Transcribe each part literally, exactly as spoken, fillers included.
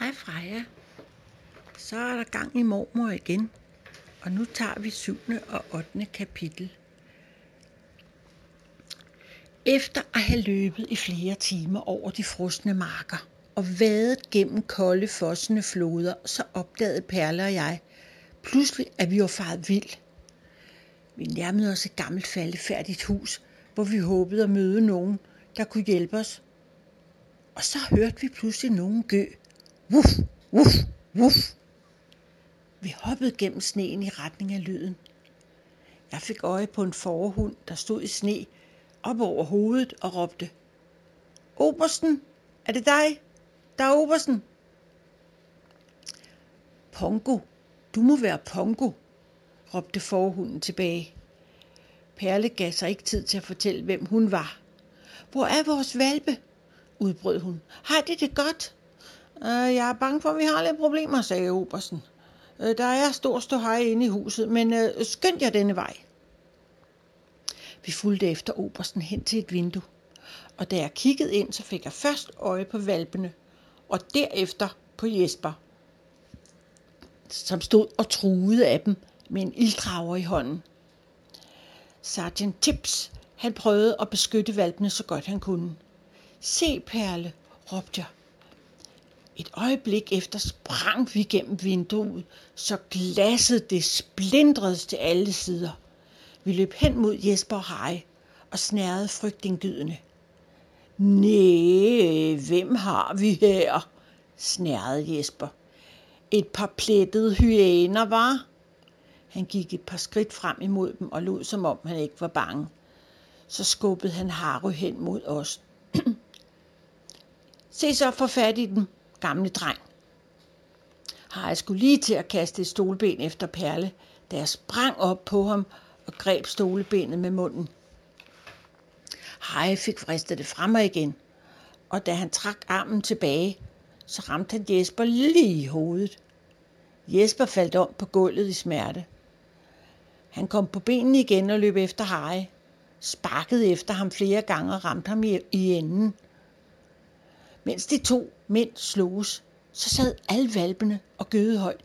Hej Freja. Så er der gang i mormor igen, og nu tager vi syvende og ottende kapitel. Efter at have løbet i flere timer over de frosne marker og vadet gennem kolde, fossende floder, så opdagede Perle og jeg pludselig, at vi var faret vild. Vi nærmede os et gammelt faldefærdigt hus, hvor vi håbede at møde nogen, der kunne hjælpe os. Og så hørte vi pludselig nogen gø. Wuff, wuff, wuff. Vi hoppede gennem sneen i retning af lyden. Jeg fik øje på en fårehund, der stod i sne op over hovedet og råbte: "Obersten, er det dig? Der er Obersten." "Pongo, du må være Pongo," råbte fårehunden tilbage. Perle gav sig ikke tid til at fortælle, hvem hun var. "Hvor er vores hvalpe?" udbrød hun. "Har de det godt?" "Øh, jeg er bange for, at vi har lidt problemer," sagde Obersten. "Øh, der er stor ståhej inde i huset, men øh, skynd jer denne vej." Vi fulgte efter Obersten hen til et vindue, og da jeg kiggede ind, så fik jeg først øje på hvalpene, og derefter på Jesper, som stod og truede af dem med en ilddrager i hånden. Sergeant Tips, han prøvede at beskytte hvalpene så godt han kunne. "Se, Perle," råbte jeg. Et øjeblik efter sprang vi gennem vinduet, så glasset det splintredes til alle sider. Vi løb hen mod Jesper og Harry og snærede frygtindgydende. "Næh, hvem har vi her?" snærede Jesper. "Et par plettede hyæner, var?" Han gik et par skridt frem imod dem og lod, som om han ikke var bange. Så skubbede han Harry hen mod os. "Se så, få fat i den, gamle dreng." Harry skulle lige til at kaste et stolben efter Perle, da jeg sprang op på ham og greb stolebenet med munden. Harry fik fristet det frem og igen, og da han trak armen tilbage, så ramte han Jesper lige i hovedet. Jesper faldt om på gulvet i smerte. Han kom på benene igen og løb efter Harry, sparkede efter ham flere gange og ramte ham i, i enden. Mens de to mænd sloges, så sad alle hvalpene og gøede højt.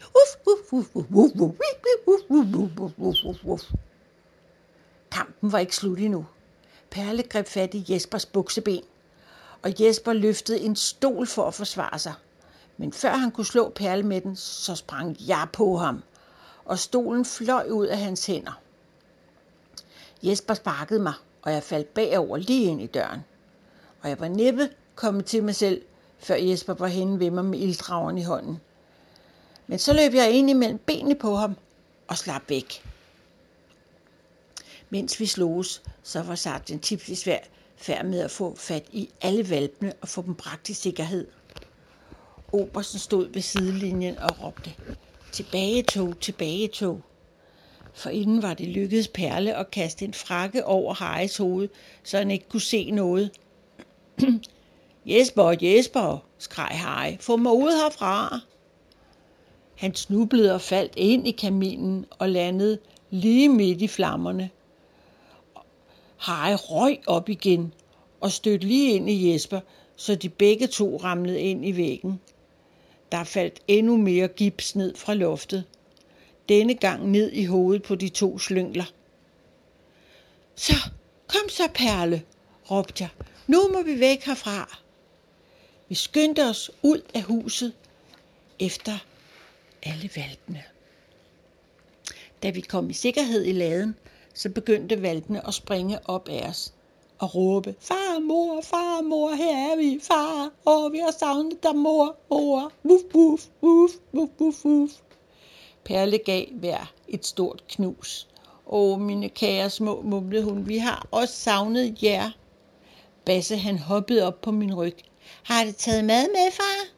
Kampen var ikke slut endnu. Perle greb fat i Jespers bukseben, og Jesper løftede en stol for at forsvare sig. Men før han kunne slå Perle med den, så sprang jeg på ham, og stolen fløj ud af hans hænder. Jesper sparkede mig, og jeg faldt bagover lige ind i døren. Og jeg var næppe kommet til mig selv, før Jesper var henne ved mig med ilddrageren i hånden. Men så løb jeg ind imellem benene på ham og slap væk. Mens vi sloges, så var sergeant Tips i svær færd med at få fat i alle hvalpene og få dem bragt i sikkerhed. Obersten stod ved sidelinjen og råbte: "Tilbagetog, tilbagetog." For inden var det lykkedes Perle at kaste en frakke over Harrys hoved, så han ikke kunne se noget. "Jesper, Jesper," skreg Harry, "få mig ud herfra." Han snublede og faldt ind i kaminen og landede lige midt i flammerne. Harry røg op igen og stødte lige ind i Jesper, så de begge to ramlede ind i væggen. Der faldt endnu mere gips ned fra loftet, denne gang ned i hovedet på de to slyngler. "Så, kom så, Perle," råbte jeg. "Nu må vi væk herfra." Vi skyndte os ud af huset efter alle hvalpene. Da vi kom i sikkerhed i laden, så begyndte hvalpene at springe op af os og råbe: "Far, mor, far, mor, her er vi, far, åh, vi har savnet dig, mor, mor, wuff, wuff, wuff, wuff, wuff, wuff." Perle gav hver et stort knus. "Åh, mine kære små," mumlede hun, "vi har også savnet jer." Basse, han hoppede op på min ryg. "Har det taget mad med, far?"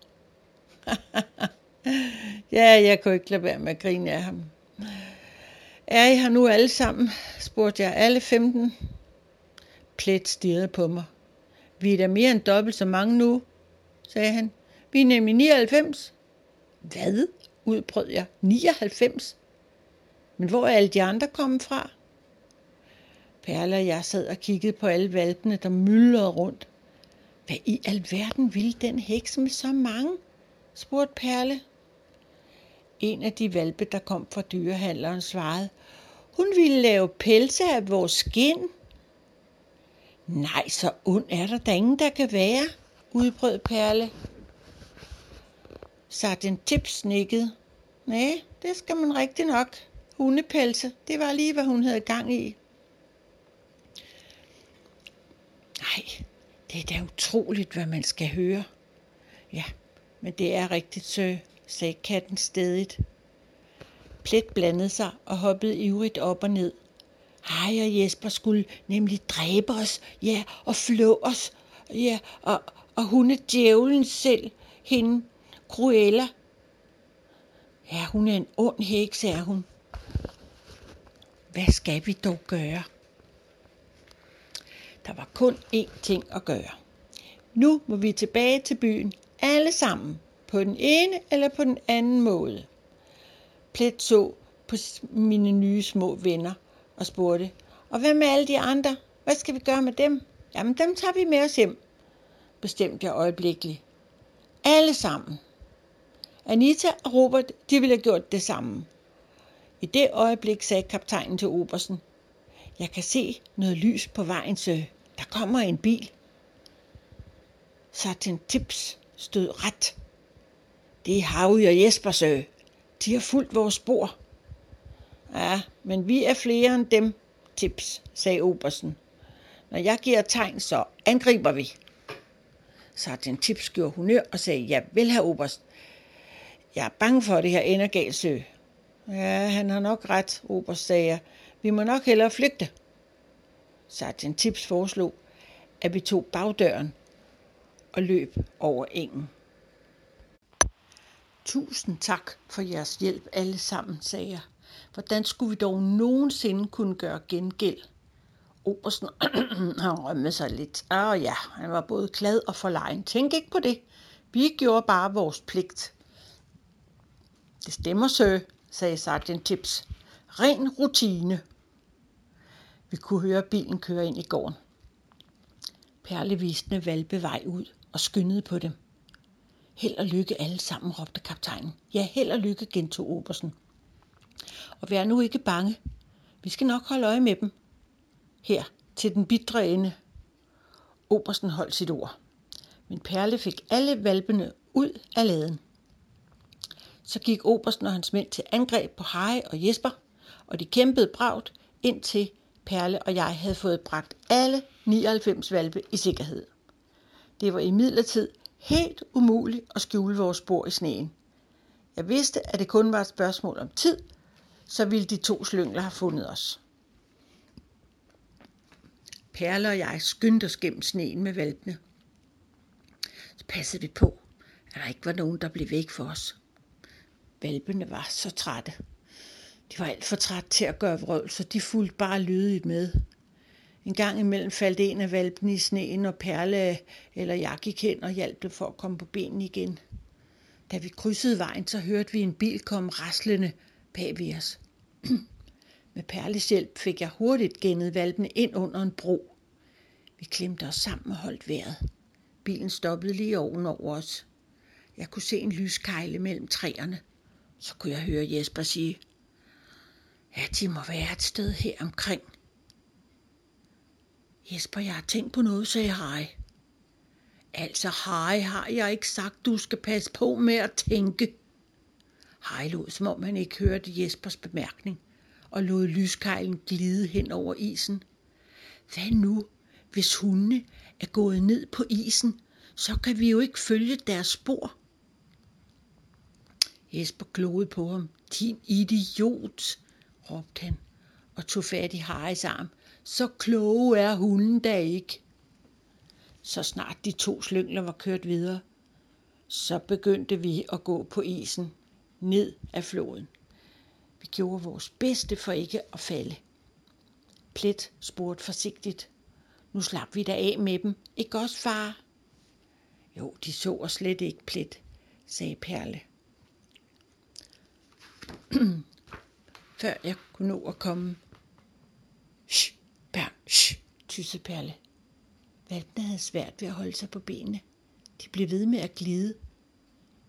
Ja, jeg kunne ikke lade være med at grine af ham. "Er I her nu alle sammen?" spurgte jeg. "Alle femten?" Plet stirrede på mig. "Vi er da mere end dobbelt så mange nu," sagde han. "Vi er nemlig nioghalvfems." "Hvad?" udbrød jeg. nioghalvfems? Men hvor er alle de andre kommet fra?" Perle og jeg sad og kiggede på alle hvalpene, der myldrede rundt. Hvad i alverden ville den heks med så mange? spurgte Perle. En af de hvalpe, der kom fra dyrehandleren, svarede, hun ville lave pelse af vores skind. Nej, så ond er der da ingen, der kan være, udbrød Perle. Sergeant Tips nikkede. Nej, det skal man rigtig nok. Hundepelse, det var lige, hvad hun havde gang i. Nej, det er da utroligt, hvad man skal høre. Ja, men det er rigtigt, sø, sagde katten stædigt. Plet blandede sig og hoppede ivrigt op og ned. Hej og Jesper skulle nemlig dræbe os, ja, og flå os, ja, og, og hun er djævlen selv, hende, Cruella. Ja, hun er en ond heks, er hun. Hvad skal vi dog gøre? Der var kun én ting at gøre. Nu må vi tilbage til byen, alle sammen, på den ene eller på den anden måde. Plet så på mine nye små venner og spurgte, og hvad med alle de andre? Hvad skal vi gøre med dem? Jamen, dem tager vi med os hjem, bestemte jeg øjeblikkeligt. Alle sammen. Anita og Robert, de ville have gjort det samme. I det øjeblik sagde kaptajnen til obersten, jeg kan se noget lys på vejen, så der kommer en bil. Sergeant Tips stod ret. Det er Harry og Jesper, sø. De har fulgt vores spor. Ja, men vi er flere end dem, Tips, sagde obersten. Når jeg giver tegn, så angriber vi. Sergeant Tips gjorde honør og sagde, ja vel, herr oberst. Jeg er bange for, at det her ender galt, sø. Ja, han har nok ret, oberst, sagde jeg. Vi må nok hellere flygte. Sergeant Tips foreslog, at vi tog bagdøren og løb over engen. Tusind tak for jeres hjælp alle sammen, sagde jeg. Hvordan skulle vi dog nogensinde kunne gøre gengæld? Obersten han rømmede sig lidt. Åh ja, han var både glad og forlegen. Tænk ikke på det. Vi gjorde bare vores pligt. Det stemmer, sø, sagde Sergeant Tips. Ren rutine. Vi kunne høre bilen køre ind i gården. Perle viste med hvalpe vej ud og skyndede på dem. Held og lykke alle sammen, råbte kaptajnen. Ja, held og lykke, gentog obersten. Og vær nu ikke bange. Vi skal nok holde øje med dem. Her, til den bitre ende. Obersten holdt sit ord. Men Perle fik alle hvalpene ud af laden. Så gik obersten og hans mænd til angreb på Harry og Jesper, og de kæmpede bravt, indtil Perle og jeg havde fået bragt alle nioghalvfems hvalpe i sikkerhed. Det var imidlertid helt umuligt at skjule vores spor i sneen. Jeg vidste, at det kun var et spørgsmål om tid, så ville de to slyngler have fundet os. Perle og jeg skyndte os gennem sneen med hvalpene. Så passede vi på, at der ikke var nogen, der blev væk for os. Hvalpene var så trætte. De var alt for trætte til at gøre vrøvl, så de fulgte bare lydigt med. En gang imellem faldt en af hvalpene i sneen, og Perle eller jeg gik hen og hjalp dem for at komme på benene igen. Da vi krydsede vejen, så hørte vi en bil komme raslende bag ved os. Med Perles hjælp fik jeg hurtigt gennet hvalpene ind under en bro. Vi klemte os sammen og holdt vejret. Bilen stoppede lige ovenover os. Jeg kunne se en lyskejle mellem træerne. Så kunne jeg høre Jesper sige, ja, de må være et sted her omkring. Jesper, jeg har tænkt på noget, sagde Harry. Altså, Harry, har jeg ikke sagt, du skal passe på med at tænke. Harry lod, som om han ikke hørte Jespers bemærkning, og lod lyskejlen glide hen over isen. Hvad nu, hvis hundene er gået ned på isen, så kan vi jo ikke følge deres spor. Jesper glodede på ham. Din idiot, råbte han, og tog fat i Harrys arm. Så kloge er hunden da ikke. Så snart de to slyngler var kørt videre, så begyndte vi at gå på isen ned af floden. Vi gjorde vores bedste for ikke at falde. Plet spurgte forsigtigt. Nu slap vi da af med dem, ikke også, far? Jo, de så os slet ikke, Plet, sagde Perle. Før jeg kunne nå at komme. Shh, børn, shh, tyssede Perle. Hvalpene havde svært ved at holde sig på benene. De blev ved med at glide.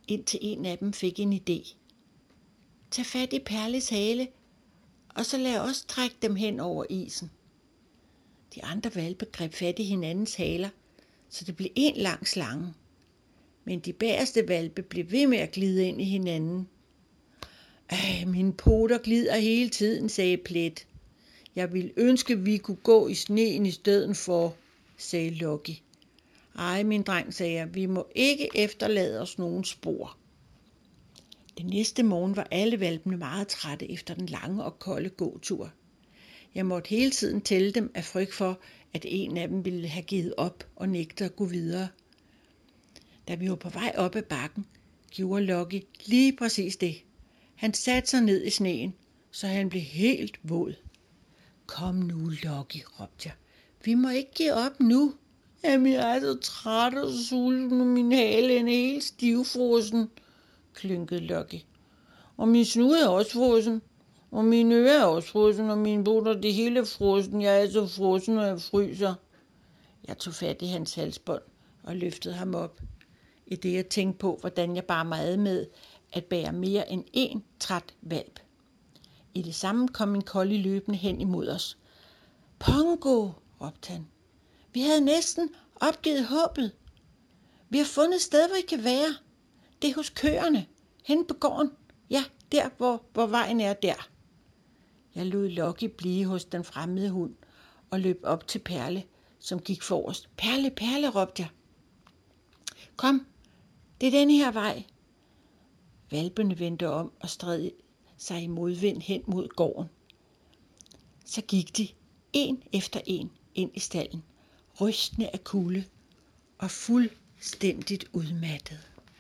indtil en af dem fik en idé. Tag fat i Perles hale, og så lad os trække dem hen over isen. De andre hvalpe greb fat i hinandens haler, så det blev en lang slange. Men de bagerste hvalpe blev ved med at glide ind i hinanden. Ej, mine poter glider hele tiden, sagde Plet. Jeg ville ønske, vi kunne gå i sneen i stedet for, sagde Lucky. Ej, min dreng, sagde jeg, vi må ikke efterlade os nogen spor. Den næste morgen var alle hvalpene meget trætte efter den lange og kolde gåtur. Jeg måtte hele tiden tælle dem af frygt for, at en af dem ville have givet op og nægte at gå videre. Da vi var på vej op ad bakken, gjorde Lucky lige præcis det. Han satte sig ned i sneen, så han blev helt våd. Kom nu, Lucky, råbte jeg. Vi må ikke give op nu. Jamen, jeg er så træt og sulten, og min hale er helt stivfrossen, klynkede Lucky. Og min snude er også frossen, og mine ører er også frossen, og mine poter, det hele er frossen. Jeg er så frossen, og jeg fryser. Jeg tog fat i hans halsbånd og løftede ham op. I det jeg tænkte på, hvordan jeg bar mig ad med at bære mere end én træt hvalp. I det samme kom en kolli løbende hen imod os. Pongo, råbte han. Vi havde næsten opgivet håbet. Vi har fundet et sted, hvor I kan være. Det er hos køerne, hen på gården. Ja, der, hvor, hvor vejen er der. Jeg lod Lucky blive hos den fremmede hund og løb op til Perle, som gik forrest. Perle, Perle, råbte jeg. Kom, det er denne her vej. Hvalpene vendte om og stred sig i modvind hen mod gården. Så gik de, en efter en, ind i stallen, rystende af kulde og fuldstændigt udmattet.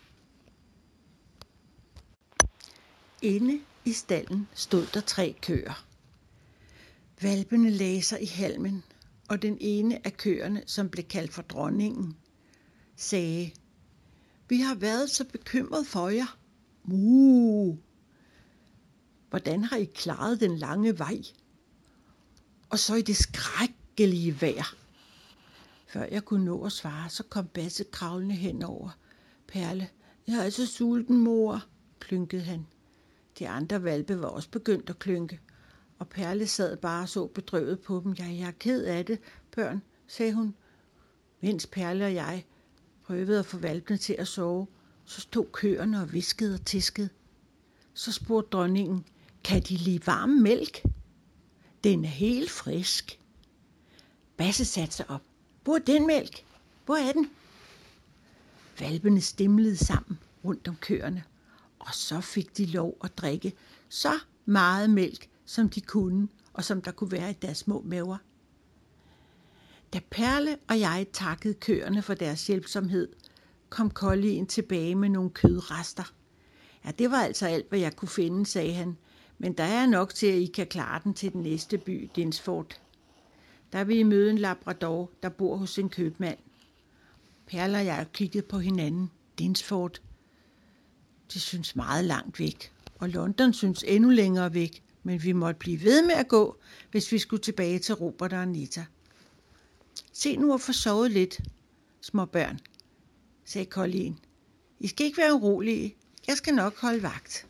Inde i stallen stod der tre køer. Hvalpene lagde sig i halmen, og den ene af køerne, som blev kaldt for dronningen, sagde, vi har været så bekymret for jer. Muh! Hvordan har I klaret den lange vej? Og så i det skrækkelige vejr. Før jeg kunne nå at svare, så kom Basse kravlende henover. Perle, jeg er så sulten, mor, klynkede han. De andre hvalpe var også begyndt at klynke, og Perle sad bare og så bedrøvet på dem. Ja, jeg er ked af det, børn, sagde hun. Mens Perle og jeg prøvede at få hvalpene til at sove, så stod køerne og viskede og tiskede. Så spurgte dronningen, kan de lide varm mælk? Den er helt frisk. Basse satte sig op. Hvor er den mælk? Hvor er den? Hvalpene stimlede sammen rundt om køerne, og så fik de lov at drikke så meget mælk, som de kunne, og som der kunne være i deres små maver. Da Perle og jeg takkede køerne for deres hjælpsomhed, kom kollien tilbage med nogle kødrester. Ja, det var altså alt, hvad jeg kunne finde, sagde han, men der er nok til, at I kan klare den til den næste by, Dinsford. Der vil I møde en labrador, der bor hos en købmand. Perle og jeg kiggede på hinanden. Dinsford. De synes meget langt væk, og London synes endnu længere væk, men vi måtte blive ved med at gå, hvis vi skulle tilbage til Robert og Anita. Se nu at få sovet lidt, små børn, sagde kollien. I skal ikke være urolige. Jeg skal nok holde vagt.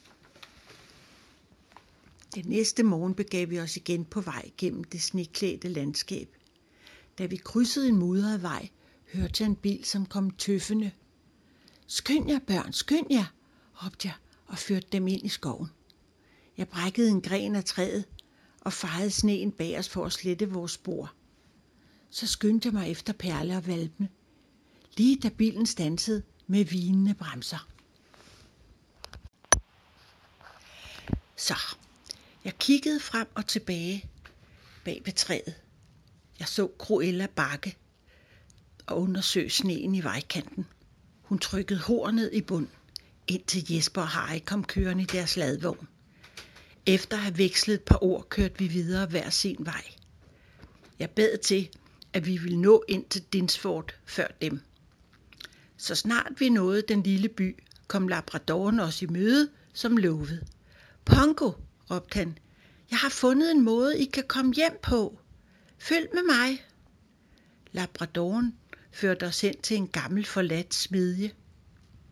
Den næste morgen begav vi os igen på vej gennem det sneklædte landskab. Da vi krydsede en mudret vej, hørte jeg en bil, som kom tøffende. Skynd jer, børn, skynd jer, råbte jeg og førte dem ind i skoven. Jeg brækkede en gren af træet og fejede sneen bag os for at slette vores spor. Så skyndte jeg mig efter Perle og hvalpene, lige da bilen standsede med hvinende bremser. Så, jeg kiggede frem og tilbage bag ved træet. Jeg så Cruella bakke og undersøge sneen i vejkanten. Hun trykkede hornet i bund, indtil Jesper og Harry kom kørende i deres ladvogn. Efter at have vekslet et par ord, kørte vi videre hver sin vej. Jeg bad til, at vi ville nå ind til Dinsford før dem. Så snart vi nåede den lille by, kom labradoren os i møde, som lovet. Pongo, råbte han, jeg har fundet en måde, I kan komme hjem på. Følg med mig. Labradoren førte os hen til en gammel forladt smedje.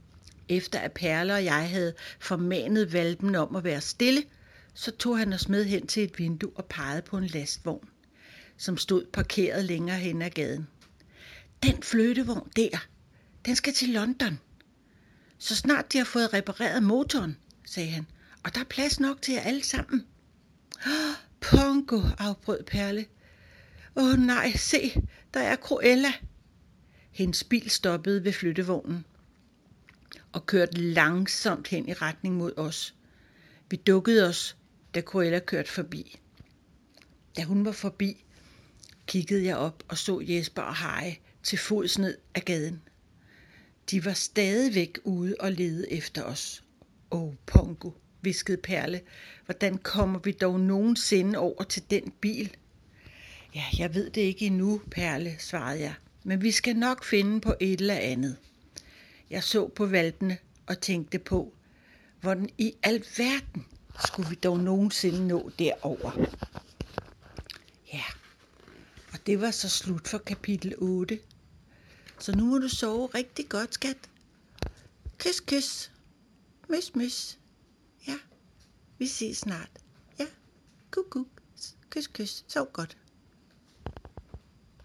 Efter at Perle og jeg havde formanet hvalpen om at være stille, så tog han os med hen til et vindue og pegede på en lastvogn, som stod parkeret længere hen ad gaden. Den flyttevogn der, den skal til London. Så snart de har fået repareret motoren, sagde han, og der er plads nok til jer alle sammen. Oh, Pongo, afbrød Perle. Åh oh, nej, se, der er Cruella. Hendes bil stoppede ved flyttevognen og kørte langsomt hen i retning mod os. Vi dukkede os, da Cruella kørte forbi. Da hun var forbi, kiggede jeg op og så Jesper og Harry til fods ned ad gaden. De var stadigvæk ude og lede efter os. Åh, oh, Pongo, hviskede Perle. Hvordan kommer vi dog nogensinde over til den bil? Ja, jeg ved det ikke endnu, Perle, svarede jeg. Men vi skal nok finde på et eller andet. Jeg så på hvalpene og tænkte på, hvordan i alverden skulle vi dog nogensinde nå derover. Ja, og det var så slut for kapitel otte. Så nu må du sove rigtig godt, skat. Kys, kys. Mys, mys. Ja, vi ses snart. Ja, kuk, kuk. Kys, kys. Sov godt.